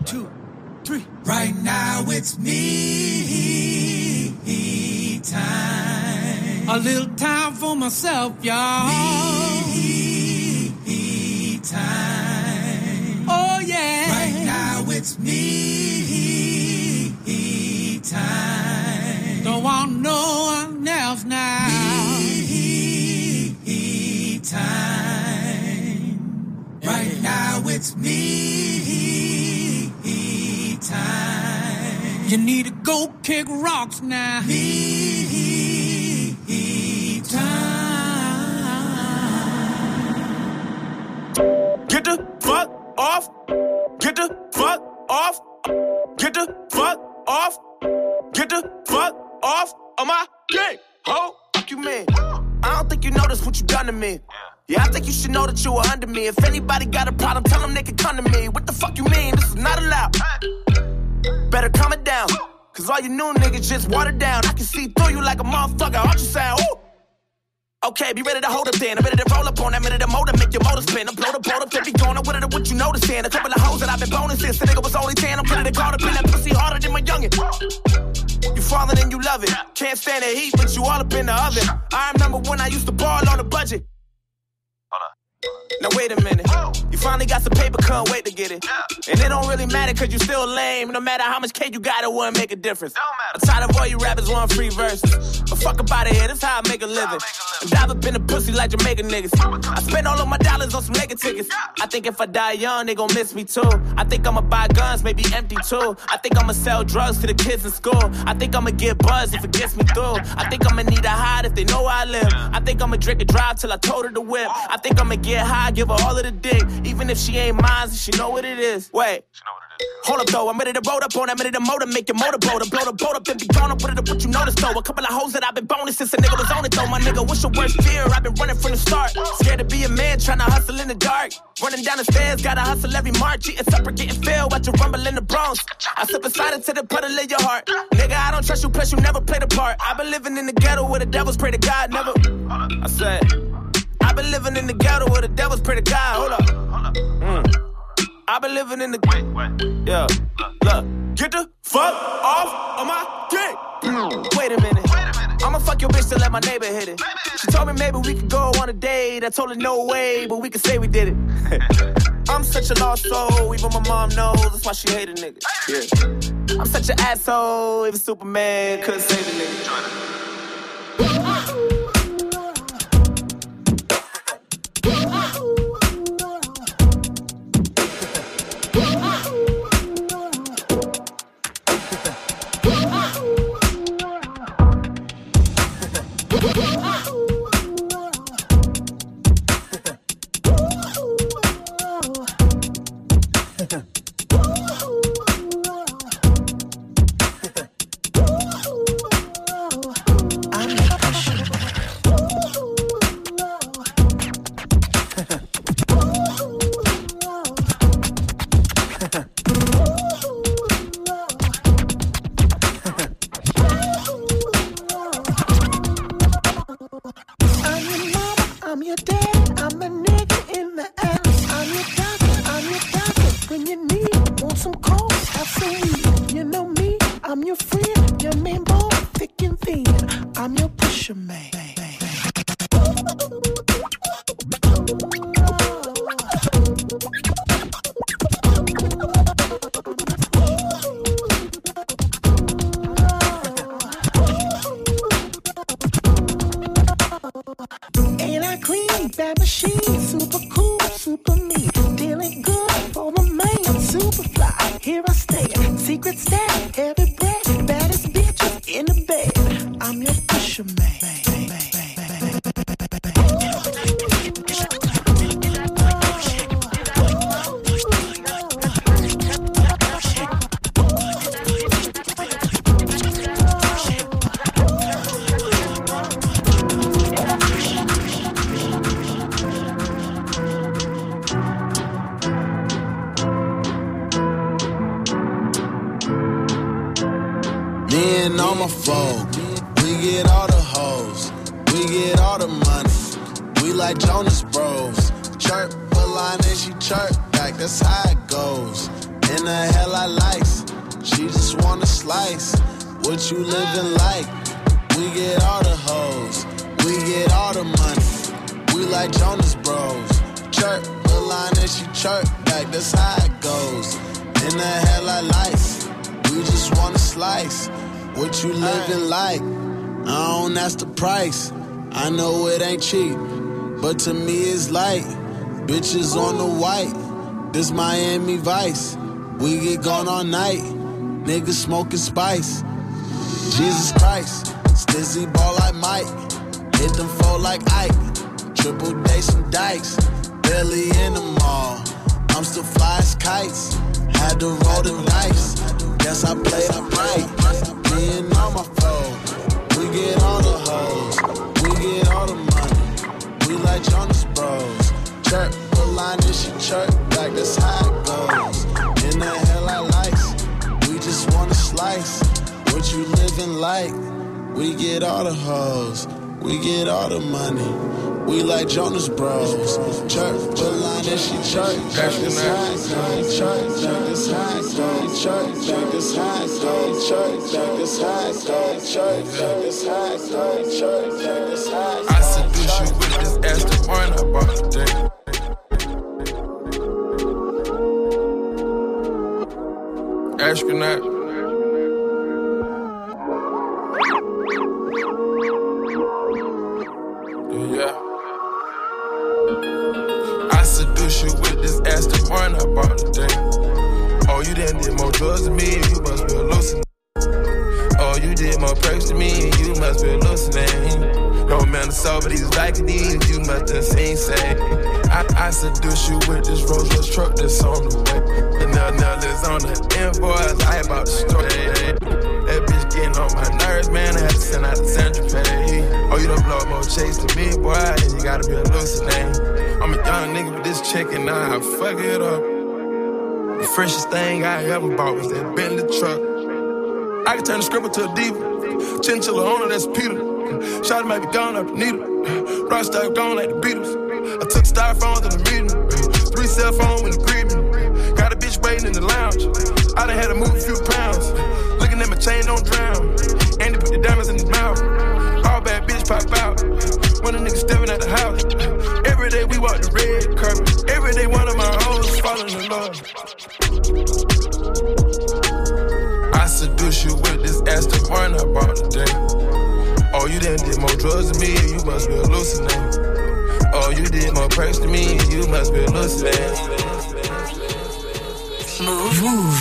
2, 3. Right now it's me time. A little time for myself, y'all. Me time. Oh yeah. Right now it's me time. Don't want no one else now. Me time. Right now it's me time. You need to go kick rocks now. Me time. Get the fuck off. Get the fuck off. Get the fuck off. Get the fuck off of my dick. Ho, fuck you mean? I don't think you noticed what you done to me. Yeah, I think you should know that you were under me. If anybody got a problem, tell them they can come to me. What the fuck you mean? This is not allowed. Better calm it down, cause all you new niggas just watered down. I can see through you like a motherfucker ultrasound. Ooh. Okay, be ready to hold up then. I'm ready to roll up on that minute the motor, make your motor spin. I'm blow the boat up, then be going with it, what you noticing. A couple of hoes that I've been boning since the nigga was only 10. I'm ready to call up in that pussy harder than my youngin'. You falling and you love it. Can't stand the heat, but you all up in the oven. I remember when I used to ball on a budget. Now wait a minute, you finally got some paper, can't wait to get it. And it don't really matter cause you still lame. No matter how much cake you got, it wouldn't make a difference. I'm tired of all you rappers want free verses. But fuck about it here, this how I make a living. And dive up in the pussy like Jamaica niggas. I spend all of my dollars on some nigga tickets. I think if I die young, they gon' miss me too. I think I'ma buy guns, maybe empty too. I think I'ma sell drugs to the kids in school. I think I'ma get buzzed if it gets me through. I think I'ma need a hide if they know where I live. I think I'ma drink and drive till I told her to whip. I think I'ma get high, give her all of the dick. Even if she ain't mine, she know what it is. Wait. Hold up though, I'm ready to roll up on that minute the motor, make your motor blow the boat up and be gone up with it, what you notice though. A couple of hoes that I've been boning since a nigga was on it though. My nigga, what's your worst fear? I've been running from the start. Scared to be a man, trying to hustle in the dark. Running down the stairs, gotta hustle every march. Eating supper, getting filled, watch you rumble in the Bronx. I slip aside into the puddle of your heart. Nigga, I don't trust you, plus you never played a part. I've been living in the ghetto where the devils pray to God, never. I said, I've been living in the ghetto where the devils pray to God, hold up. I've been living in the... Yeah, look. Get the fuck off of my dick. Wait a minute. I'ma fuck your bitch to let my neighbor hit it. She told me maybe we could go on a date. I told her no way, but we could say we did it. I'm such a lost soul, even my mom knows. That's why she hated niggas. Yeah. I'm such an asshole, even Superman couldn't save a nigga. In the hell I likes, she just wanna slice. What you living like? We get all the hoes, we get all the money. We like Jonas Bros. Chirp, the line and she chirp back, that's how it goes. In the hell I likes, we just wanna slice. What you living like? I don't ask the price. I know it ain't cheap, but to me it's light. Bitches on the white, this Miami Vice. We get gone all night, niggas smoking spice. Jesus Christ, Stizzy ball like Mike. Hit them four like Ike. Triple day some dikes, barely in the mall. I'm still fly as kites. Had to roll the dice. Guess I played up right. Me and all my foes. We get all the hoes. We get all the money. We like Jonas Bros. Chirp, the line and she chirp back. That's how it goes. In the hell I likes. We just wanna slice. What you living like? We get all the hoes. We get all the money. We like Jonas Bros. Chirp, the line and she chirp. Check this high, chirp, check this high, chirp, check this high, chirp, check this high, chirp, check this high, chirp, check this high. I seduce you with this Aston Martin I bought today. Astronaut. Yeah. I seduce you with this Aston Martin I bought today. Oh, you done did more drugs than me, you must be hallucinating. Oh, you did more perks than me, you must be hallucinating. No man of sober, these like these, you must have seen say. I seduce you with this Rolls Royce truck that's on the way. And now that's on the invoice, I about to start. That bitch getting on my nerves, man, I had to send out the Sandra Pay. Oh, you done blow more chase than me, boy, and you gotta be hallucinating. I'm a young nigga with this chick and now I fuck it up. The freshest thing I ever bought was that Bentley truck. I can turn the scribble to a diva. Chinchilla owner, that's Peter. Shot might be gone up the needle. Rockstar gone like the Beatles. I took styrofoams in the meeting. 3 cell phones when he greeted me. Got a bitch waiting in the lounge. I done had to move a few pounds. Looking at my chain, don't drown. And they put the diamonds in his mouth. All bad bitch pop out. When a nigga stepping at the house. Every day we walk the red carpet. Every day one of my hoes falling in love. I seduce you with this Aston Martin I bought today. Oh, you done did more drugs than me, you must be hallucinating. Oh, you did more perks than me, you must be hallucinating. Move.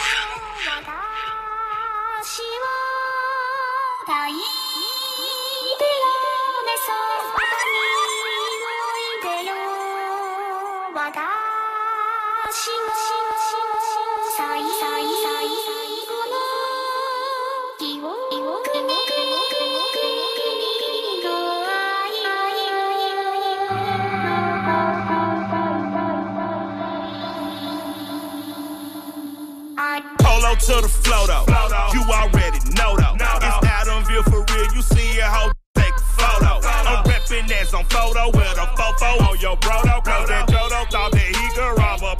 To the flow though, you already know though. It's Adamville for real, you see your hoe take a photo. I'm reppin' as on photo with a fofo on your brodo. Cause that Jodo thought that he could rob a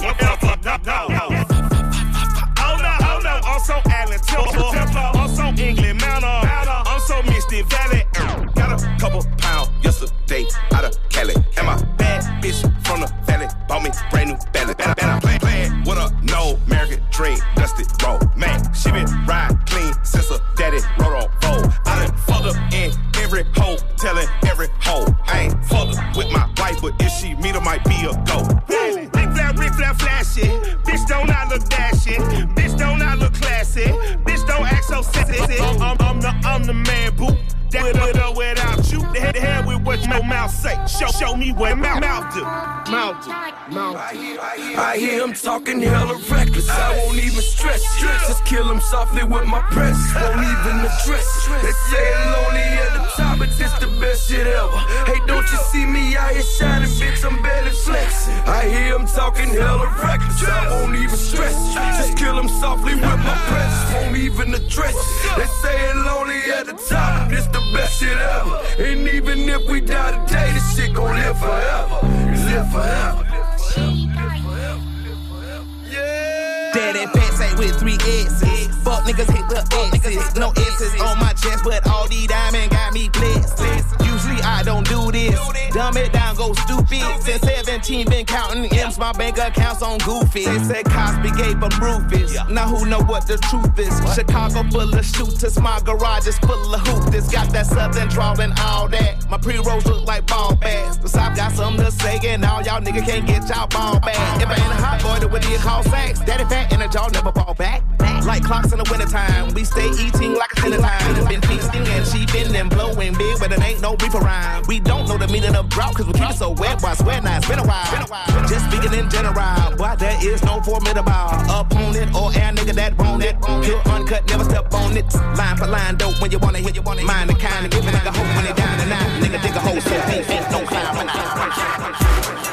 Oh no, also Allen Temple, also England Mountain, also Misty Valley. Got a couple pounds yesterday out of Cali. And my bad bitch from the valley bought me brand new belly. Better playing with a no American dream, dusty road. Man, she been ride clean since her daddy rode on fold. I done fucked up in every hoe, telling every hoe. I ain't fucked up with my wife, but if she meet her, might be a go. Rick flat flashy, bitch don't I look dashing, bitch don't I look classy, bitch don't act so sexy. I'm the man, boo. That with or without you, the hell with what your mouth say. Show me what mouth do. Mouth do. I hear him talking hella reckless. I won't even stress. Just kill him softly with my press. Won't even address. They say I'm lonely at the top, but this the best shit ever. Hey, don't you see me out here shining, bitch? I'm barely flexing. I hear him talking hella reckless. I won't even stress. Just kill him softly with my press. Won't even address. They say I'm lonely at the top, this the best shit ever. And even if we die today, this shit gon' live forever. Live forever. Dead that fat sack with 3 S's. Fuck niggas hit the X's. No S's on my chest, but all these diamonds got me blessed. Usually I don't do this. Dumb it down, go stupid. Since 17 been counting M's, my bank account's on Goofy. They said Cosby gave them Rufus. Now who know what the truth is? Chicago full of shooters, my garage is full of hoopers. Got that southern drawl and all that. My pre-rolls look like ball bags. The South got something to say and all y'all niggas can't get y'all ball back. If I ain't a hot boy, then what do you call sacks? Daddy fat and a jaw never fall back. Like clocks in the wintertime, we stay eating like a dinner time. Been feasting and sheeping and blowing big, but it ain't no reaper rhyme. We don't know the meaning of drought, cause we keep it so wet, boy, I swear now it's been a while. Just speaking in general, boy, there is no formidable opponent or air nigga that want it. Pure uncut, never step on it. Line for line, dope when you wanna hit. Mind the kind of give a nigga hope when they down and out. Nigga dig a hole so deep, ain't no clown when I.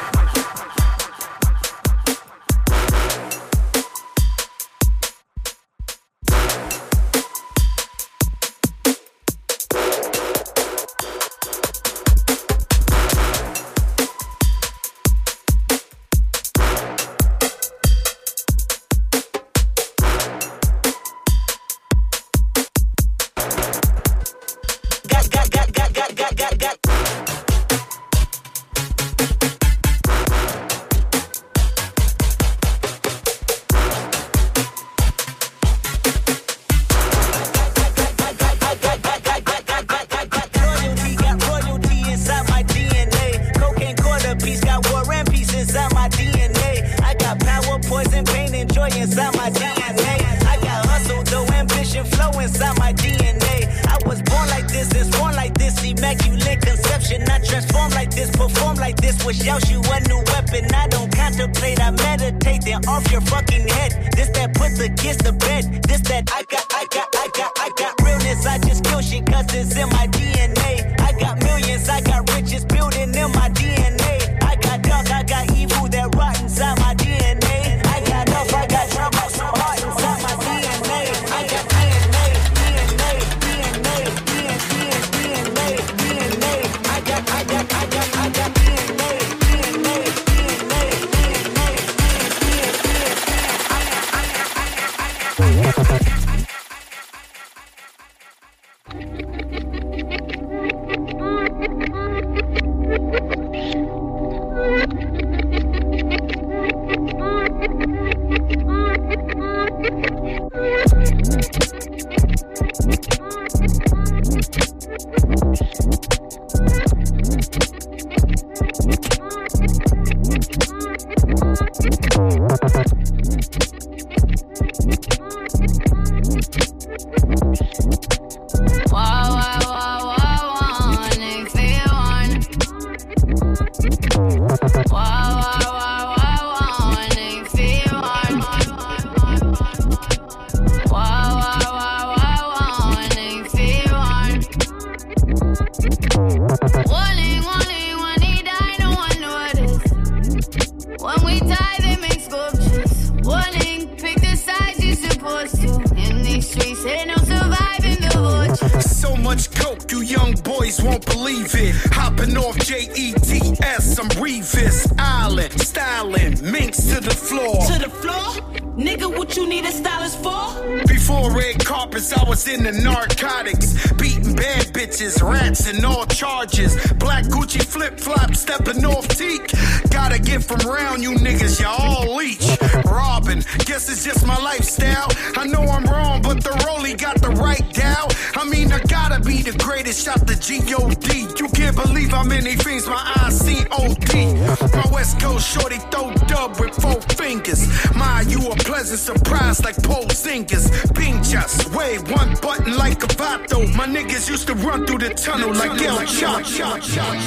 Used to run through the tunnel like El Chapo.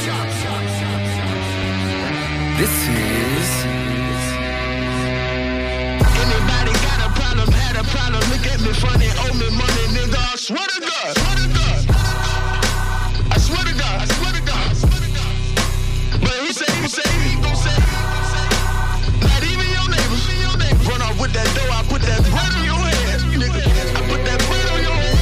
This is. Anybody got a problem, had a problem, look at me funny, owe me money, nigga. I swear to God. I swear to God. I swear to God. But he gon' say, not even your neighbors. Run off with that dough, I put that bread on your head, nigga. I put that bread on your head.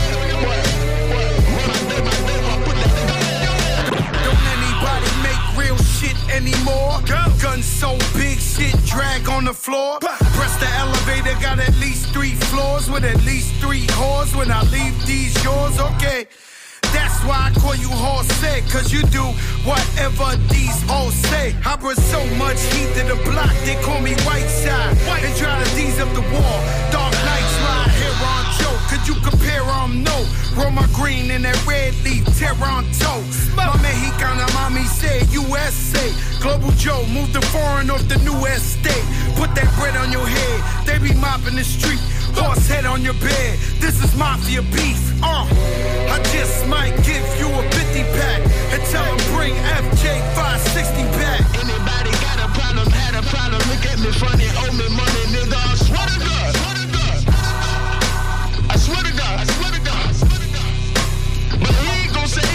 Anymore. Guns so big, shit drag on the floor. Press the elevator, got at least 3 floors with at least 3 whores when I leave these yours, okay? That's why I call you Jose, cause you do whatever these hoes say. I bring so much heat to the block, they call me Whiteside. And try to ease up the wall. Dark nights ride here on Joe. Could you compare? No. Roma green and that red leaf, Toronto. My Mexicana mommy said USA. Global Joe, move the foreign off the new estate. Put that bread on your head, they be mopping the street. Horse head on your bed, this is mafia beef. I just might give you a 50-pack and tell them bring FJ 560 back. Anybody got a problem, had a problem, look at me funny, owe me money, nigga. I swear to God. I swear to God. I swear to God. But he ain't gon' say,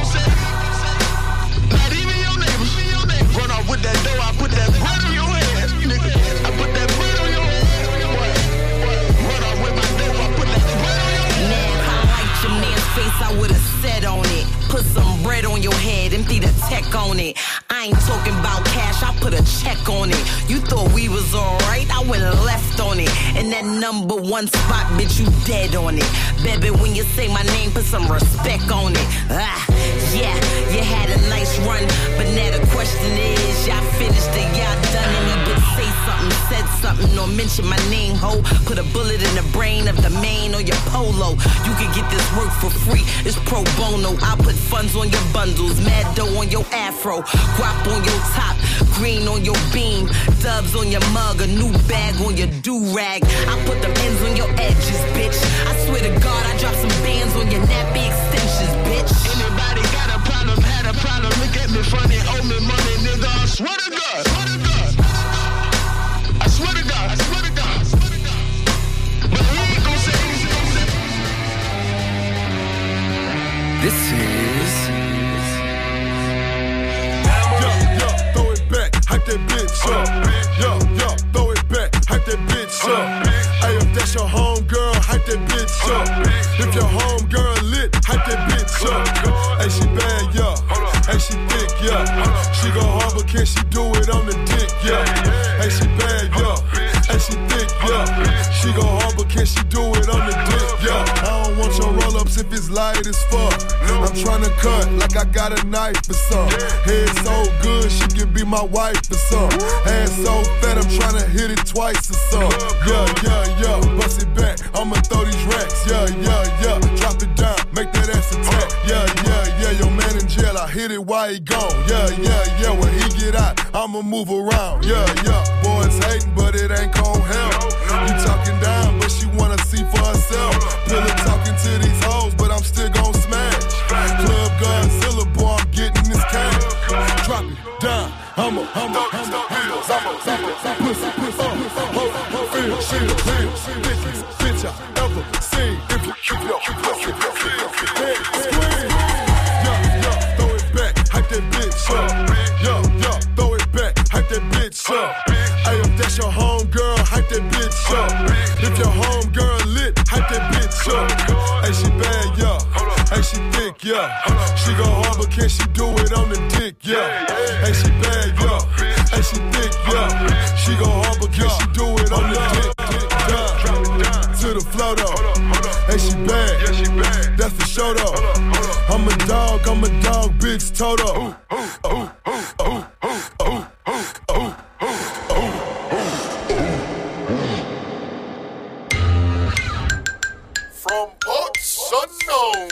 not even your neighbors. Run off with that dough, I put that bread on your head, nigga. I put that bread on your head. Run off with my dough, I put that bread on your head. Man, I liked your man's face, I would've said on it. Put some bread on your head, empty the tech on it. I ain't talking about cash, I put a check on it. You thought we was alright, I went left on it. And that number 1 spot, bitch, you dead on it. Baby, when you say my name, put some respect on it. Yeah, you had a nice run, but now the question is, y'all finished it, y'all done. And he would say something, said something, or mention my name, ho. Put a bullet in the brain of the main or your polo. You can get this work for free, it's pro bono. I'll put funds on your bundles, mad dough on your afro, guap on your top, green on your beam, dubs on your mug, a new bag on your do-rag. I put them ends on your edges, bitch. I swear to God, I drop some bands on your nappy extensions, bitch. Anybody got a problem, had a problem, look at me funny, owe me money, nigga. I swear to God. I swear to God. I swear to God. But he ain't gon' say. This is throw it back, hype that bitch up. Yo, throw it back, hype that bitch up. Hey, if that's your home girl, hype that bitch up. If your home girl lit, hype that bitch up. Hey, she bad, yeah. Hey, she thick, yeah. She go hard, but can she do it on the dick, yeah. Hey, she bad, yeah. Hey, she thick, yeah. She go hard, but can she do it on the dick, yeah. I don't want your roll-ups if it's light as fuck. I'm tryna cut like I got a knife or something. Head so good, she can be my wife or something. Ass so fat, I'm tryna hit it twice or something. Yeah, bust it back, I'ma throw these racks. Yeah, drop it down, make that ass attack. Yeah, your man in jail, I hit it while he gone. Yeah, when he get out, I'ma move around. Yeah, boys hating, but it ain't gon' help. You talking down, but she wanna see for herself. Pillar talking to these hoes, but I'm still gon' smash. Club Godzilla, boy, I'm getting this cash. Drop it down, I'ma pussy, feel, she the biggest bitch I ever seen. If you keep your head scream. Yeah, throw it back, hype that bitch up. Yeah, throw it back, hype that bitch up. Hey, if that's your home girl, hype that bitch up. If your home girl lit, hype that bitch up. Hey, she bad, yeah. Hey, she thick, yeah. She go hard, but can she do it on the dick, yeah. Hey, she bad, yeah. Hey, she thick, yeah. She go hard, but can she do it on the dick, yeah. To the flow, though. Hey, she bad. That's the show, though. I'm a dog, Biggs Toto. From parts unknown.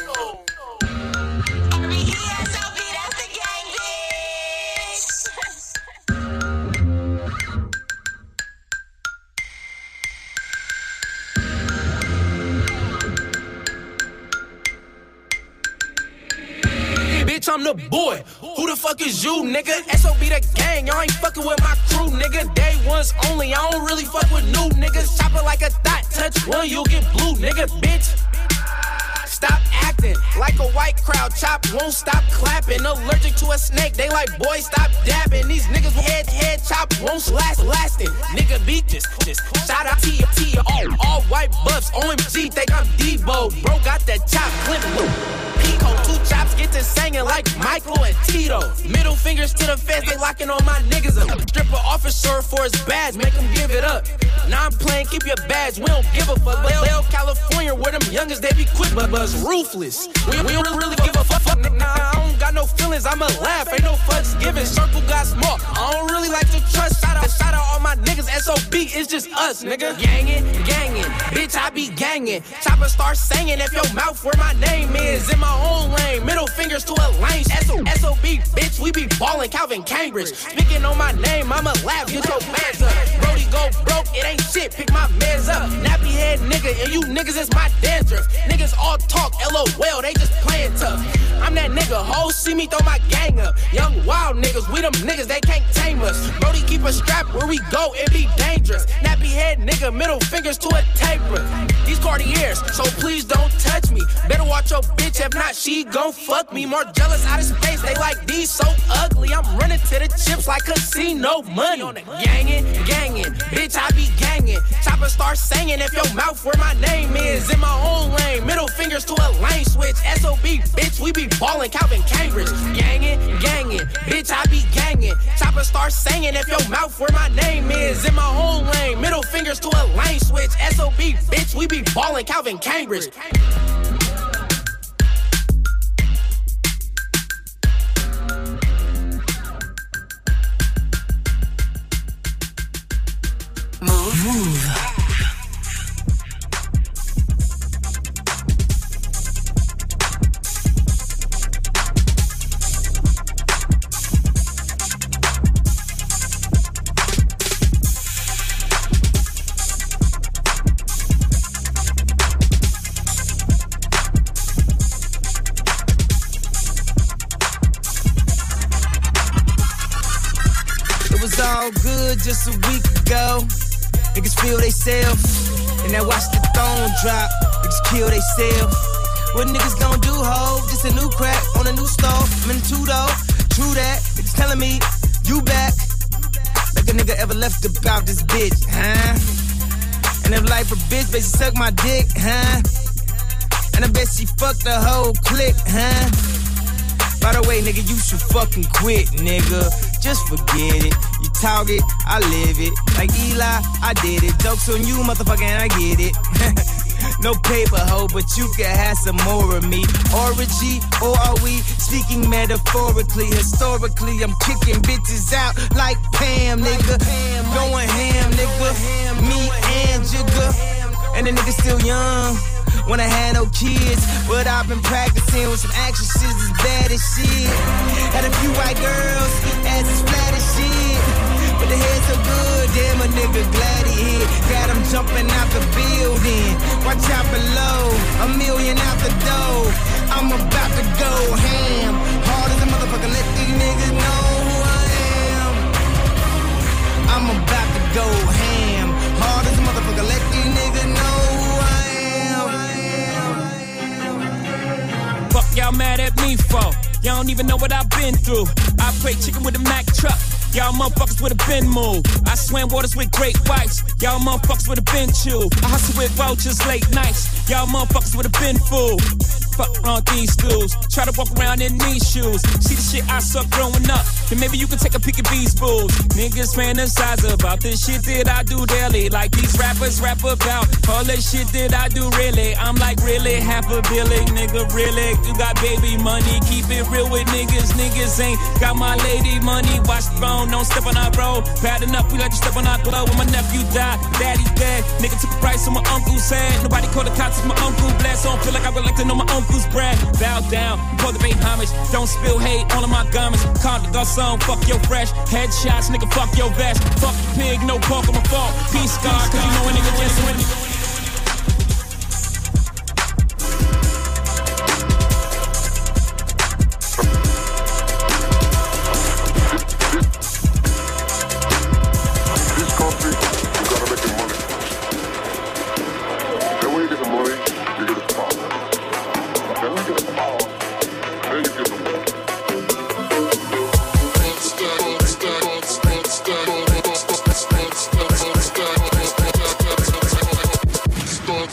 Bitch, I'm the boy. Who the fuck is you, nigga? SOB the gang, y'all ain't fucking with my crew, nigga. Day ones only, I don't really fuck with new niggas. Chop it like a thought, touch one, you'll get blue, nigga, bitch. Stop acting like a white crowd. Chop won't stop clapping. Allergic to a snake, they like, boy, stop dabbing. These niggas with head chop won't lasting. Nigga beat this. Shout out T, all white buffs. OMG, think I'm Debo. Bro got that chop clip. Pico, 2 chops, get get to singing like Michael and Tito. Middle fingers to the feds, they locking on my niggas up. Stripper officer for his badge, make him give it up. Now I'm playing, keep your badge, we don't give a fuck. But Leo, California, where them youngers, they be quick, but us ruthless. We don't really give a fuck. Nah, I don't got no feelings, I'ma laugh, ain't no fucks given. Circle got small, I don't really like to trust. Shout out all my niggas, SOB, it's just us, nigga. Gangin', bitch, I be gangin'. Chopper start singing if your mouth where my name is. In my own lane, middle fingers to a lane. SOB, bitch, we be ballin', Calvin Cambridge. Speaking on my name, I'ma laugh, get your bands up. Brody go broke, it ain't shit, pick my meds up. Nappy head nigga, and you niggas is my dandruff. Niggas all talk, LOL, they just playin' tough. I'm that nigga, hoes see me throw my gang up. Young wild niggas, we them niggas, they can't tame us. Brody keep a strap where we go, it be dangerous. Nappy head nigga, middle fingers to a taper. These Cartiers, so please don't touch me. Better watch your bitch, if not, she gon' fuck me. More jealous out of space, they like these so ugly. I'm running to the chips like casino money. Gangin', bitch, I be gangin'. Chopper start singing if your mouth where my name is. In my own lane, middle fingers to a lane switch. SOB, bitch, we be ballin', Calvin Cambridge. Gangin', bitch, I be gangin'. Chopper start singing if your mouth where my name is. In my own lane, middle fingers to a lane switch. SOB, bitch, we be ballin', Calvin Cambridge. Move. It was all good just a week ago. Niggas feel they self, and now watch the throne drop. Niggas kill they self. What niggas gon' do, ho? Just a new crack on a new stove. I'm in the two-door, true that. Niggas telling me, you back. Like a nigga ever left about this bitch, huh? And if life a bitch, bet she suck my dick, huh? And I bet she fucked the whole clique, huh? By the way, nigga, you should fucking quit, nigga. Just forget it. You talk it, I live it. Like Eli, I did it. Jokes on you, motherfucker, and I get it. No paper hoe, but you can have some more of me. Orgy, or are we speaking metaphorically? Historically, I'm kicking bitches out like Pam, nigga. Going ham, nigga. Me and Jigga. And the nigga still young. When I had no kids, but I've been practicing with some actresses as bad as shit. Had a few white girls, ass as flat as shit. But the head so good, damn a nigga glad he hit. Got him jumping out the building. Watch out below, $1 million out the door. I'm about to go ham. Hard as a motherfucker, let these niggas know who I am. I'm about to go ham. Hard as a motherfucker, let these niggas know who I am. Fuck y'all mad at me for? Y'all don't even know what I've been through. I pray chicken with a Mack truck. Y'all motherfuckers would've been moved. I swam waters with great whites. Y'all motherfuckers would've been chewed. I hustle with vultures late nights. Y'all motherfuckers would've been fooled. Fuck around these stools. Try to walk around in these shoes. See the shit I suck growing up. Then maybe you can take a peek at these fools. Niggas fantasize about the shit that I do daily. Like these rappers rap about all the shit that I do really. I'm like really half a billion, nigga, really. You got baby money, keep it real with niggas. Niggas ain't got my lady money. Watch the phone, don't step on our road. Bad enough, we let you step on our glove. When my nephew died, daddy dead. Nigga took a price on my uncle's head. Nobody called the cops, it's my uncle blessed. So I don't feel like I would like to know my uncle's brag. Bow down, cultivate homage. Don't spill hate all of my garments. Call the garçon, fuck your fresh. Headshots, nigga, fuck your vest. Fuck the pig, no pork on my fault. Peace, scar, cause you know a nigga just surrender.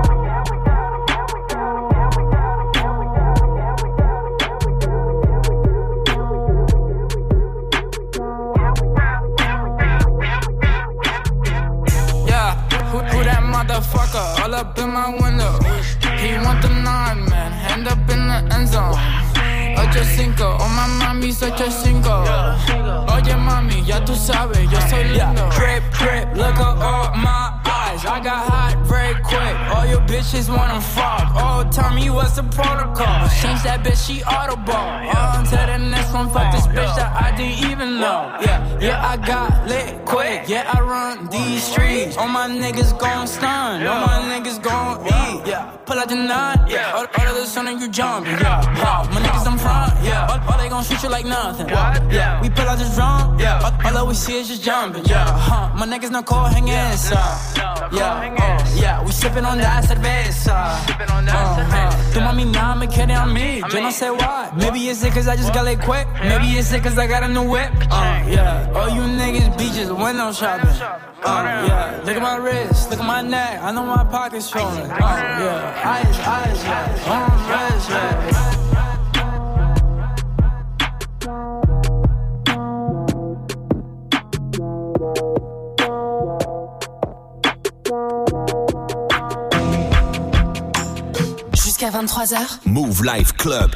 Motherfucker, all up in my window. He want the 9, man, hand up in the end zone. Ocho cinco, oh my mami, soy ocho cinco. Oye mami, ya tú sabes, yo soy lindo. Crip, crip, look at all my eyes. I got hot very quick. All your bitches wanna fuck. Oh, tell me what's the protocol. Change that bitch, she audible. On to the next one, fuck this bitch that I didn't even know. Yeah, I got lit quick. Yeah, I run these streets. All my niggas gon' stun. All my niggas gon' eat. Yeah, pull out the 9. Yeah, all of the sun and you jumping. Yeah, my niggas in front. Yeah, all they gon' shoot you like nothing. Yeah, we pull out this drum. Yeah, all that we see is just jumping. Yeah, my niggas no cold hanging inside. Yeah, we sippin' on that cerveza. Tu mami nada me quiere a mí. Yo no sé why. Maybe it's it cause I just got lit quick. Maybe it's it cause I got a new whip. Yeah, all you niggas be just window shopping. Yeah, look at my wrist, look at my neck. I know my pocket's showing. Yeah, eyes, yeah, red, yeah. Jusqu'à 23h. Move Life Club.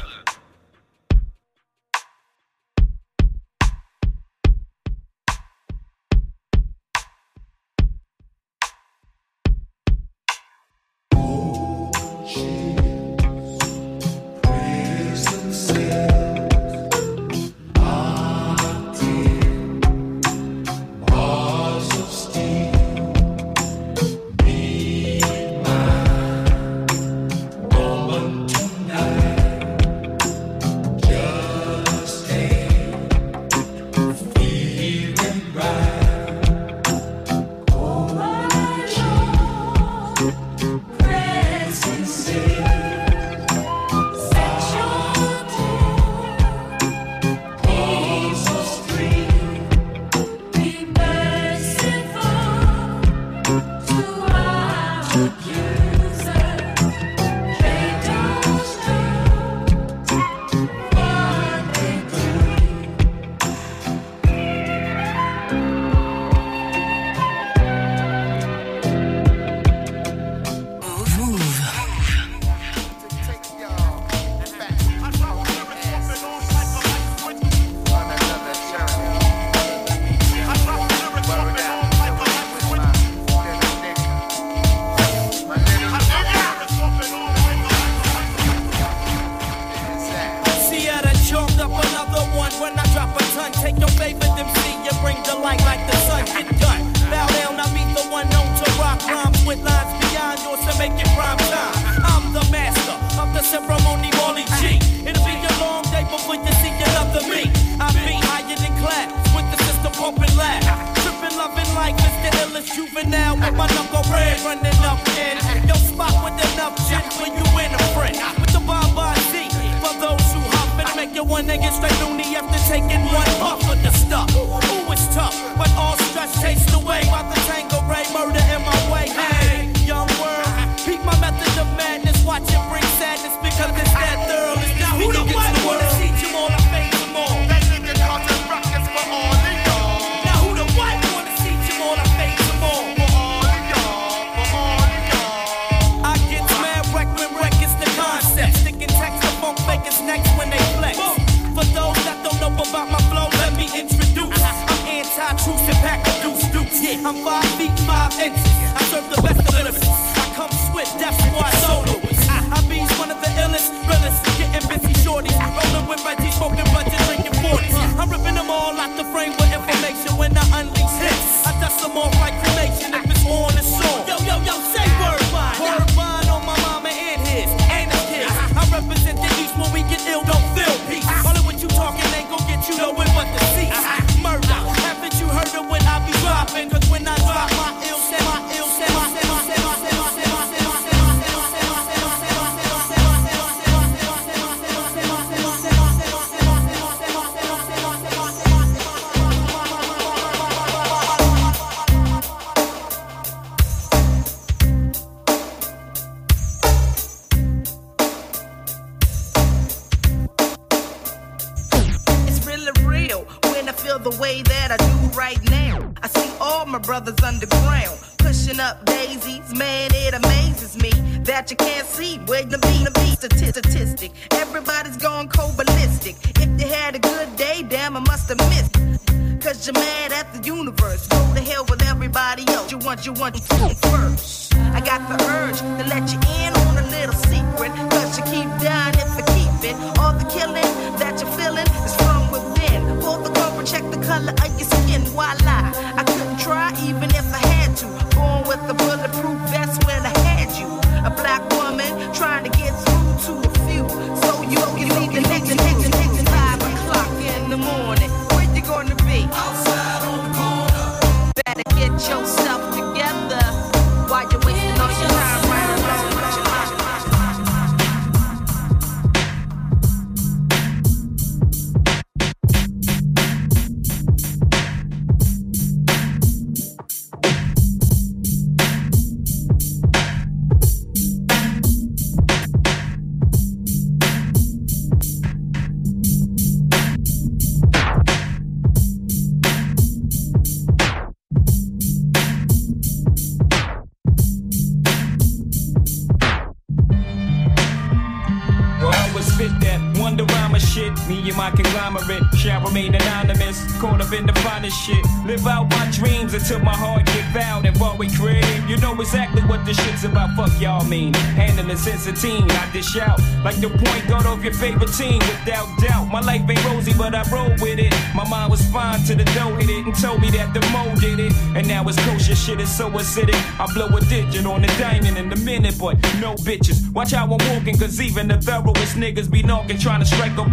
Me and my conglomerate shall remain anonymous. Caught up in the finest shit. Live out my dreams until my heart get vowed and fall with crib. You know exactly what this shit's about. Fuck y'all mean. Handling sense of team, I dish out like the point guard of your favorite team. Without doubt, my life ain't rosy, but I roll with it. My mind was fine till the dough hit it and told me that the mo did it. And now it's kosher shit is so acidic. I blow a digit on the diamond in a minute, but no bitches. Watch how I'm walking, cause even the thoroughest niggas be knocking, trying to strike a bargain.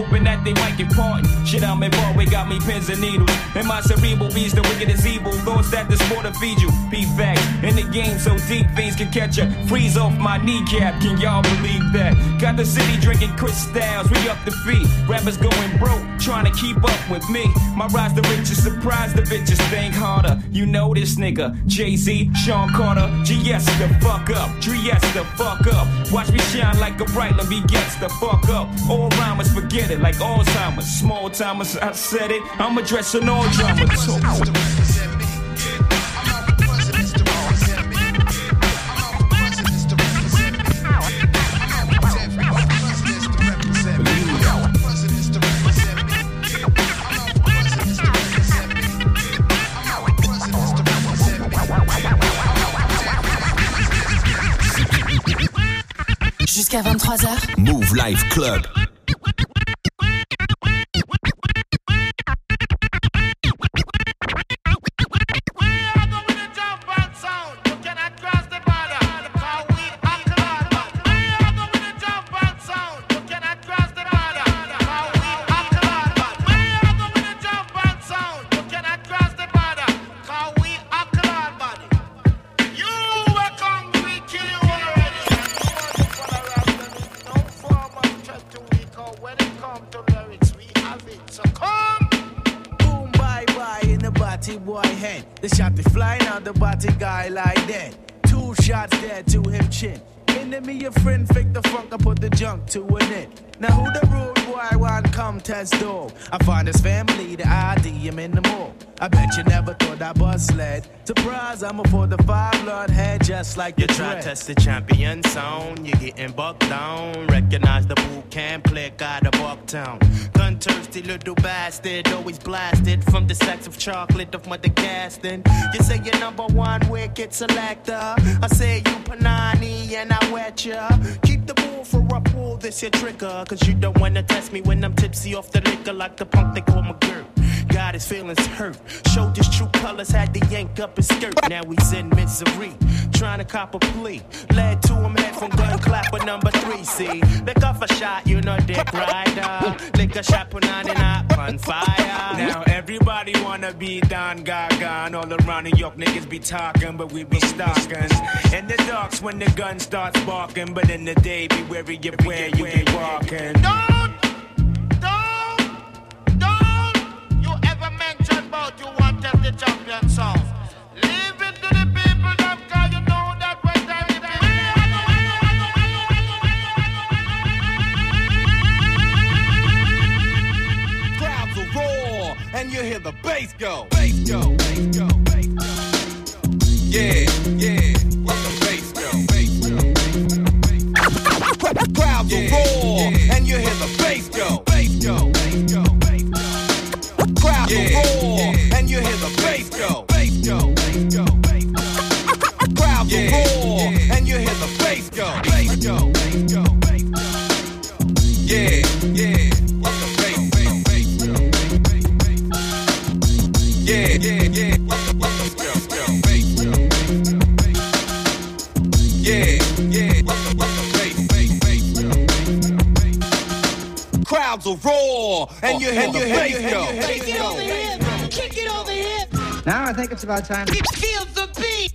hoping that they might get parted. Shit, I'm involved, we got me pins and needles. In my cerebral beast, the wicked is evil. Thoughts that the sport will feed you. P-facts, in the game so deep, fiends can catch ya. Freeze off my kneecap, can y'all believe that? Got the city drinking crystals, we up the feet. Rappers going broke, trying to keep up with me. My rise the riches, surprise the bitches, think harder. You know this nigga, Jay-Z, Sean Carter, GS the fuck up, Dries the fuck up. Watch me shine like a bright, let me gets the fuck up. All rhymers forget it, like Alzheimer's. Small timers, I said it, I'm addressing all drama. Jusqu'à 23h. Move Life Club. The shot be flying out the body guy like that. 2 shots dead to him chin. Enemy a friend, fake the funk, I put the junk to an end. Now who the rude boy want come test dog? I find his family, the ID him in the mall. I bet you never thought I bust sled. Surprise, I'm a 4-5 blood head just like you the try dread. test the champion zone, you're getting bucked down. Recognize the boot camp click out of Bucktown. Gun thirsty little bastard, always blasted from the sacks of chocolate of Mother Gaston. You say you're number one wicked selector. I say you Panani and I wet ya. Keep the bull for a pull, this your trigger. Cause you don't wanna test me when I'm tipsy off the liquor like the punk they call my girl. Got his feelings hurt. Showed his true colors, had to yank up his skirt. Now he's in misery, trying to cop a plea. Led to him head from gun clapper number 3. See, lick off a shot, you know dick rider. Lick a shot, put on and up on fire. Now everybody wanna be Don Gaga, and all around New York niggas be talking, but we be stalking. In the darks when the gun starts barking, but in the day be wary of where you be walking. You want to the champion song. Leave it to the people that call you know that when they crowds will roar and you hear the bass go. Bass go, bass go, bass go. Yeah, yeah, let the bass go. Bass go, bass go. Crowds will roar and you hear the bass go. Bass go, bass go. Crowd will roar, and you hear the bass go. Bass go, bass go, bass go. Crowd will roar, and you hear the bass go. Bass go, bass go, bass go. Yeah, yeah, let the bass go. Yeah, yeah, yeah, let the bass go. Yeah, yeah, let the bass go. Crowds will roar, and you hear the bass go. Kick it over here, kick it over here. Now I think it's about time. Feel the beat.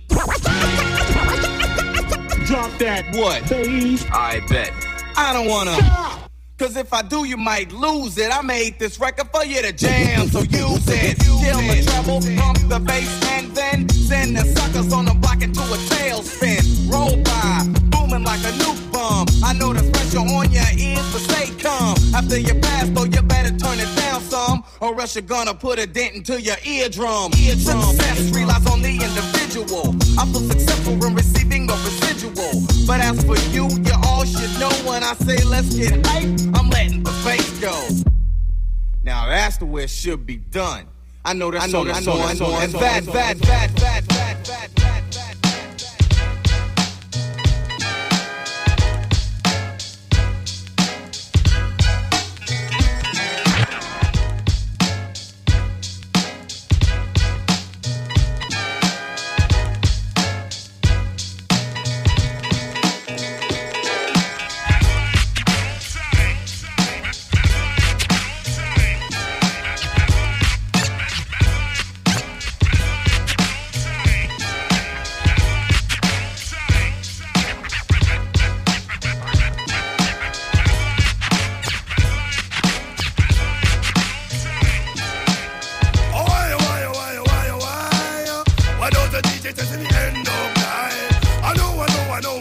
Drop that what? Bass. I bet. I don't wanna. Cause if I do, you might lose it. I made this record for you to jam, so use it. Kill the treble, pump the bass, and then send the suckers on the block into a tailspin. Roll by, booming like a nuke bomb. I know the pressure on your ears, but stay calm. After you pass, though, you better turn it down some, or else you're gonna put a dent into your eardrum. Success relies on the individual. I feel successful in receiving the residual. But as for you, you all should know when I say let's get hype, I'm letting the bass go. Now that's the way it should be done. I know that's on and bad.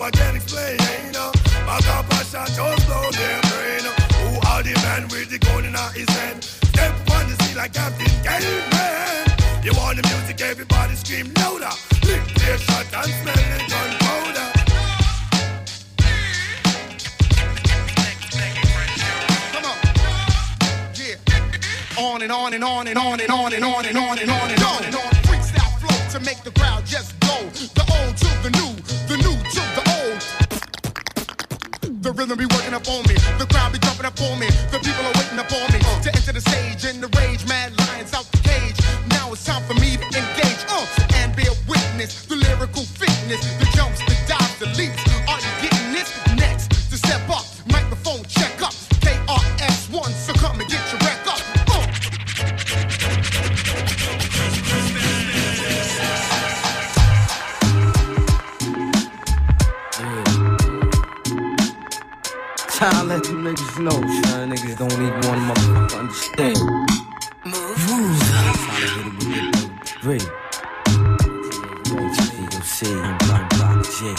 I can't explain. My compassion just blow their brain. Who are the man with the gun in his hand? Step on the scene like Captain Caveman. You want the music, everybody scream louder. Lick their shot and smell the gunpowder. Come on. Yeah. On and on and on and on and on and on and on and on and on and on. Freestyle flow to make the crowd just go. The old to the new to the old. The rhythm be working up on me. The crowd be jumping up on me. The people are waiting up on me to enter the stage in the rage. Mad lions out the cage. Now it's time for me to engage and be a witness. The lyrical fitness, the jumps, the dives, the leaps. Are you getting this? Next to step up, microphone check up. KRS-One, so come and get your wreck up. Trying to let you niggas know, son. Niggas don't even want to motherfucker understand. Move. Trying to hit it with the break. You'll see him block J.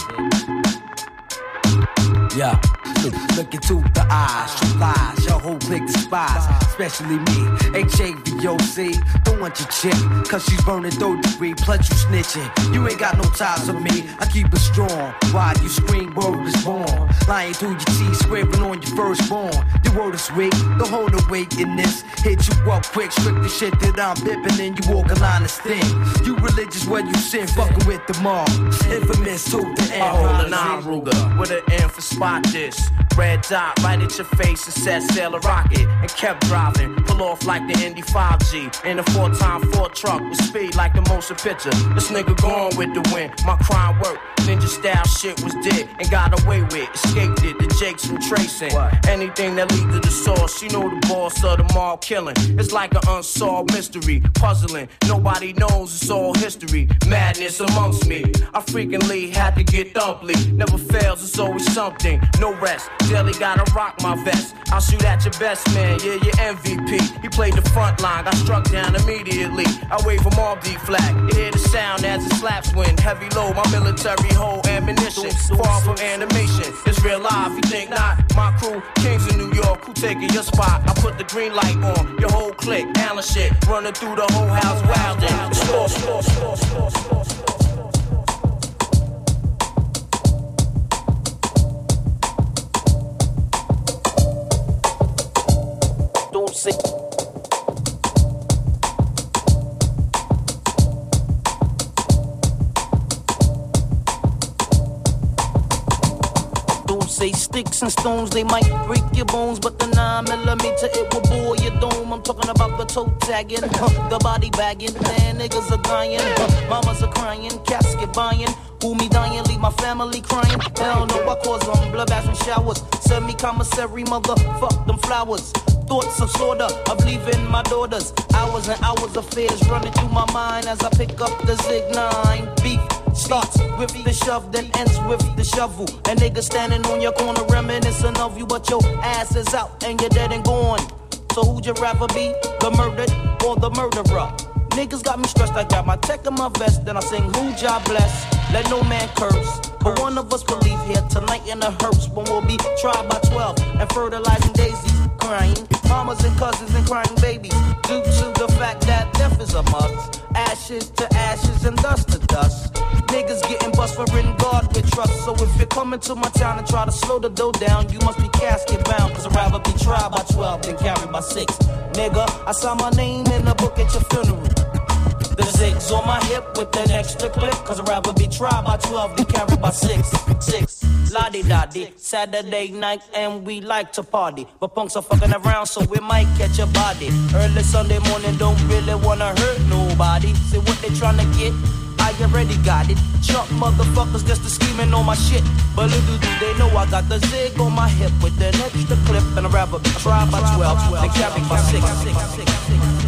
Yeah. Look into the eyes, true lies, your whole clique despise, especially me, HAVOC, don't want your chick, cause she's burning third degree, plus you snitching, you ain't got no ties with me, I keep it strong, why you scream word is born, lying through your teeth, scraping on your firstborn, your word is weak, don't hold the weight in this, hit you up quick, strip the shit that I'm bipping and you walk a line of sting, you religious when you sin, fucking with the mob, infamous to the end. I hold a 9 Ruger, with an M for spot this. Red dot right at your face and set sail a rocket and kept driving. Pull off like the Indy 5G in a 4x4 truck with speed like the motion picture. This nigga gone with the wind. My crime worked. Ninja style shit was dead and got away with. Escaped it. The Jakes from tracing. Anything that lead to the source. You know the boss of the mob killing. It's like an unsolved mystery. Puzzling. Nobody knows. It's all history. Madness amongst me. I frequently had to get dumply. Never fails. It's always something. No rest. Daily gotta rock my vest. I'll shoot at your best man, yeah, your MVP. He played the front line, got struck down immediately. I wave him all D flag. You hear the sound as it slaps when heavy load. My military hold ammunition. Far from animation, it's real life. You think not? My crew, kings in New York, who taking your spot? I put the green light on your whole clique. Allen shit running through the whole house, wildin'. Score. Say say sticks and stones, they might break your bones, but the 9mm, it will bore your dome. I'm talking about the toe tagging, the body bagging, man, niggas are dying, mamas are crying, casket buying, who me dying, leave my family crying. Hell no, I cause them bloodbaths and showers, send me commissary, motherfuck them flowers. Thoughts of slaughter, of leaving my daughters. Hours and hours of fears running through my mind as I pick up the Zig 9. Beef starts with the shove, then ends with the shovel. A nigga standing on your corner reminiscing of you, but your ass is out and you're dead and gone. So who'd you rather be, the murdered or the murderer? Niggas got me stressed, I got my tech in my vest, then I sing who job bless. Let no man curse, but one of us will leave here tonight in a hearse when we'll be tried by 12 and fertilizing daisies. Crying, mamas and cousins and crying babies, due to the fact that death is a must. Ashes to ashes and dust to dust. Niggas getting bust for in God with trust. So if you're coming to my town and try to slow the dough down, you must be casket bound, cause I'd rather be tried by 12 than carried by 6. Nigga, I saw my name in the book at your funeral. The Zig's on my hip with an extra clip, cause I'd rather be tried by 12 than carried by 6. La-di-da-di, Saturday night and we like to party, but punks are fucking around so we might catch a body. Early Sunday morning, don't really wanna hurt nobody. See what they tryna get? I already got it. Chump motherfuckers just scheming on my shit, but little do they know I got the Zig on my hip with an extra clip, and I'd rather be tried by 12 than carried by 6.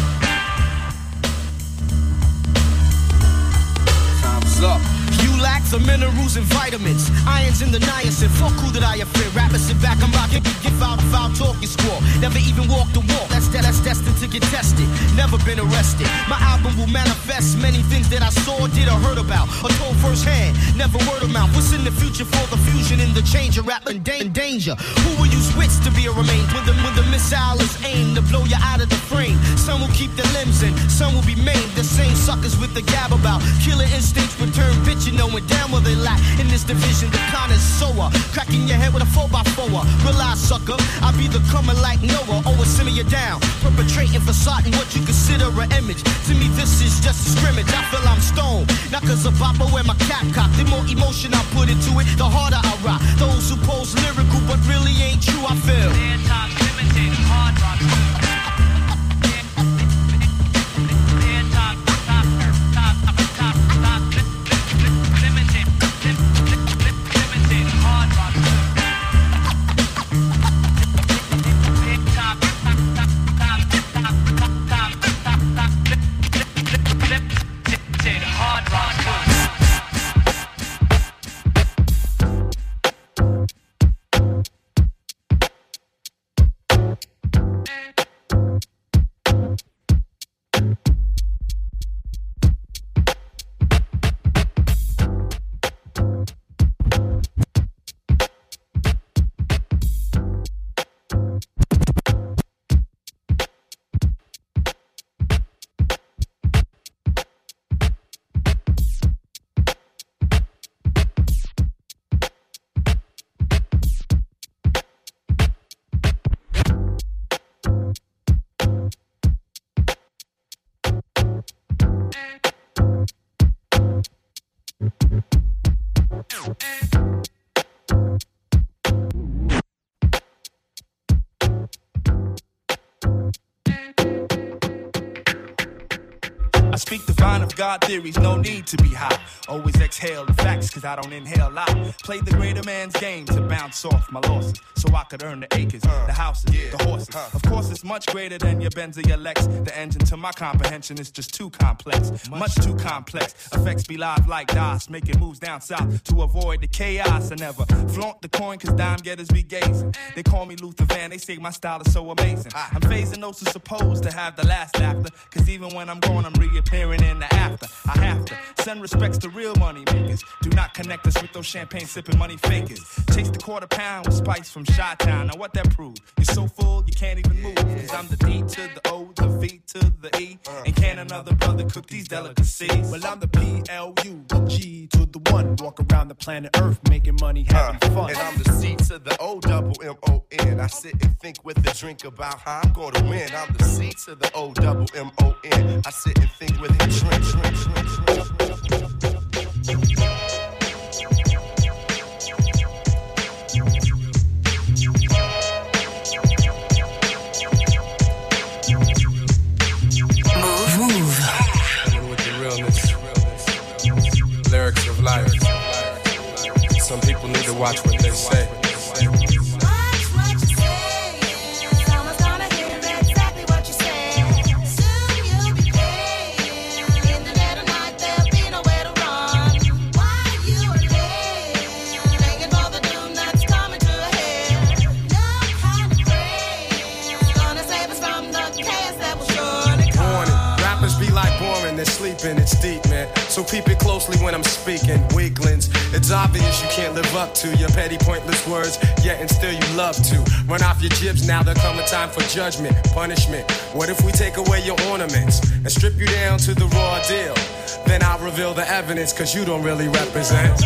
Up. You lack of minerals and vitamins. Irons in the niacin. Fuck who that I offend. Rappers sit back, I'm rocking. Get foul talking squall. Never even walked the walk. That's destined to get tested. Never been arrested. My album will manifest many things that I saw, did, or heard about, or told firsthand. Never word of mouth. What's in the future for the fusion in the change of rap and danger? Who will use wits to be a remain when the missile is aimed to blow you out of the frame? Some will keep their limbs in, some will be maimed. The same suckers with the gab about killer instincts return bitchin', knowing damn well they lack in this division. The connoisseur, cracking your head with a 4x4. Realize, sucker, I be the comer like Noah, always simmer you down, perpetrating facade in what you consider an image. To me, this is just a scrimmage. I feel I'm stoned, not cause of bopper wear my cap cock. The more emotion I put into it, the harder I rock. Those who pose lyrical but really ain't true, I feel. Hard rock. Speak the vine of God theories, no need to be high. Always exhale the facts, cause I don't inhale loud. Play the greater man's game to bounce off my losses, so I could earn the acres, the houses, the horses. Of course, it's much greater than your Benz or your Lex. The engine to my comprehension is just too complex, much too complex. Effects be live like DOS, making moves down south to avoid the chaos. I never flaunt the coin, cause dime getters be gazing. They call me Luther Van, they say my style is so amazing. I'm phasing those who supposed to have the last laughter, cause even when I'm gone, I'm reappearing in the after. I have to send respects to real money makers. Do not connect us with those champagne sipping money fakers. Chase the quarter pound with spice from Chi-Town. Now what that prove? You're so full you can't even move. Cause I'm the D to the O, the V to the E. And can another brother cook these delicacies? Well, I'm the PLU, the G to the 1. Walk around the planet Earth making money, having fun. And I'm the C to the O double M-O-N. I sit and think with a drink about how I'm gonna win. I'm the C to the O double M-O-N. I sit and think with a drink. Move. With the realness, lyrics of life. Some people need to watch what they say. Sleeping, it's deep, man. So peep it closely when I'm speaking. Weaklings, it's obvious you can't live up to your petty, pointless words, yet and still you love to run off your jibs. Now there come a time for judgment, punishment. What if we take away your ornaments and strip you down to the raw deal? Then I'll reveal the evidence, cause you don't really represent.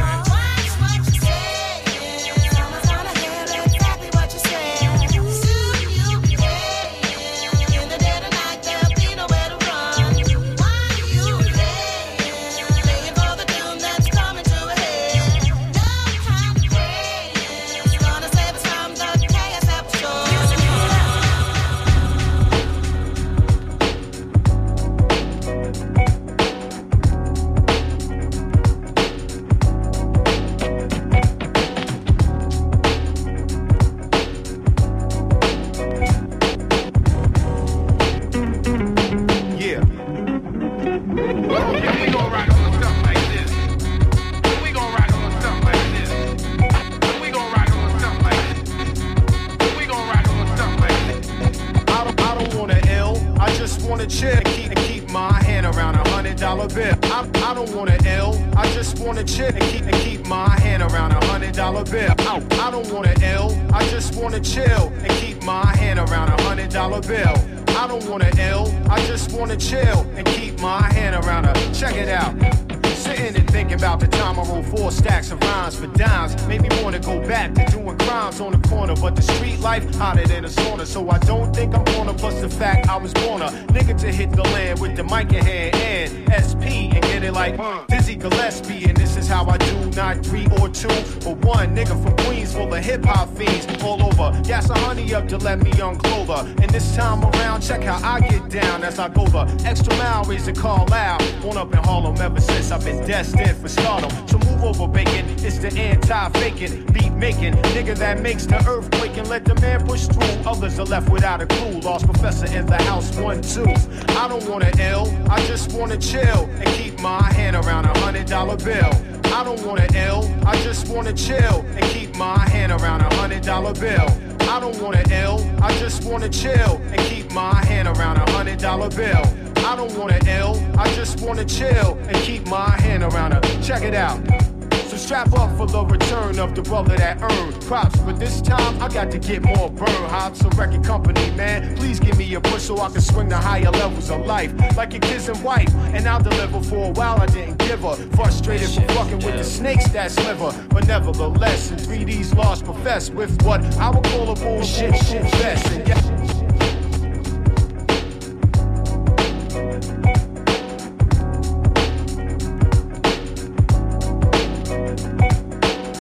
I just wanna chill and keep my hand around $100 bill. I don't wanna ill, I just wanna chill and keep my hand around $100 bill. I don't wanna ill, I just wanna chill and keep my hand around check it out. Sitting and thinking about the time I wrote 4 stacks of rhymes for dimes. Made me wanna go back to doing crimes on the corner. But the street life hotter than a sauna. So I don't think I'm gonna bust the fact I was born a nigga to hit the land with the mic in hand and SP and get it like Dizzy Gillespie. And this is how I do, not 3 or 2 or 1. Nigga from Queens full of hip hop fiends all over. Gas a honey up to let me unclothe her. And this time around, check how I get down as I go the extra mile, raise the call loud. Born up in Harlem ever since I've been destined for stardom. So move over, bacon. It's the anti-faking, beat making nigga that makes the earthquake and let the man push through. Others are left without a clue. Lost professor in the house, 1, 2. I don't wanna ill, I just wanna chill and keep my hand around $100 bill. I don't wanna ill, I just wanna chill and keep my hand around $100 bill. I don't wanna ill, I just wanna chill and keep my hand around $100 bill. I don't wanna ill, I just wanna chill and keep my hand around check it out. So strap up for the return of the brother that earned props. But this time I got to get more burn hops. So record company, man, please give me a push so I can swing the higher levels of life. Like your kids and wife, and I'll deliver. For a while I didn't give her. Frustrated for fucking with the snakes that sliver. But nevertheless, in 3D's lost profess with what I would call a bullshit best. And yeah.